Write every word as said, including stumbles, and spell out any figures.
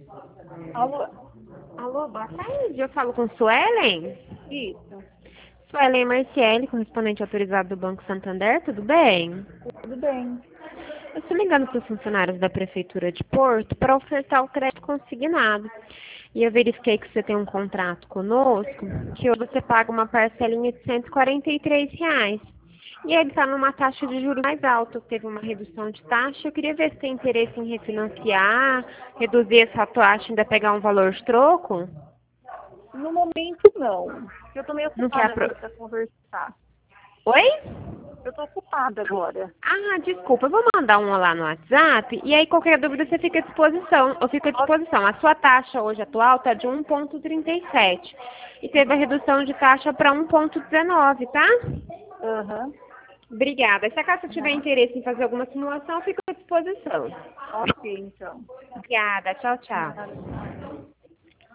Alô? Alô, boa tarde. Eu falo com Suelen? Isso, Suelen Marciele, correspondente autorizado do Banco Santander, tudo bem? tudo bem. Eu estou ligando para os funcionários da Prefeitura de Porto para ofertar o crédito consignado. E eu verifiquei que você tem um contrato conosco, que hoje você paga uma parcelinha de cento e quarenta e três reais. E ele está numa taxa de juros mais alta, teve uma redução de taxa. Eu queria ver se tem interesse em refinanciar, reduzir essa taxa e ainda pegar um valor de troco. No momento, não. Eu estou meio Não quer ocupada apro... agora para conversar. Oi? Eu estou ocupada agora. Ah, desculpa, eu vou mandar um olá no WhatsApp e aí qualquer dúvida você fica à disposição. Eu fico à Ó, disposição. A sua taxa hoje atual está de um vírgula trinta e sete e teve a redução de taxa para um vírgula dezenove, tá? Aham. Obrigada. Se acaso tiver interesse em fazer alguma simulação, eu fico à disposição. Ok, então. Obrigada. Tchau, tchau. Nada.